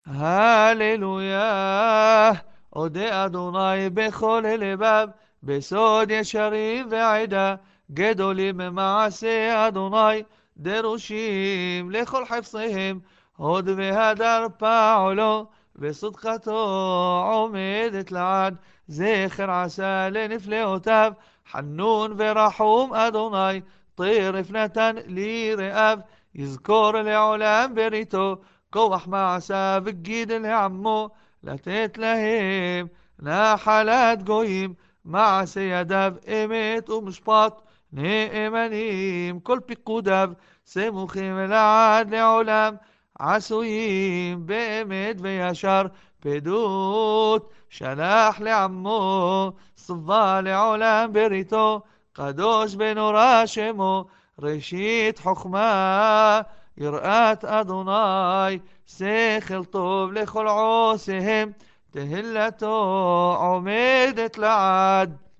הללויה. אודה אדוני בכל לבב, בסוד ישרים ועדה, גדולים ממעשה אדוני, דרושים לכל חפציהם, הוד והדר פעולו, וסודקתו עומדת לעד, זכר עשה לנפלאותיו, חנון ורחום אדוני, טרף נתן ליראיו, יזכור לעולם בריתו, כוח מעשיו גיד לעמו, לתת להם נחלת גויים, מעשה ידיו אמת ומשפט, נאמנים כל פיקודיו, סמוכים לעד לעולם, עשויים באמת וישר, פדות שלח לעמו, צווה לעולם בריתו, קדוש ונורא שמו, ראשית חוכמה, יראת אדוני, שכל טוב לכל עושיהם, תהילתו עומדת לעד.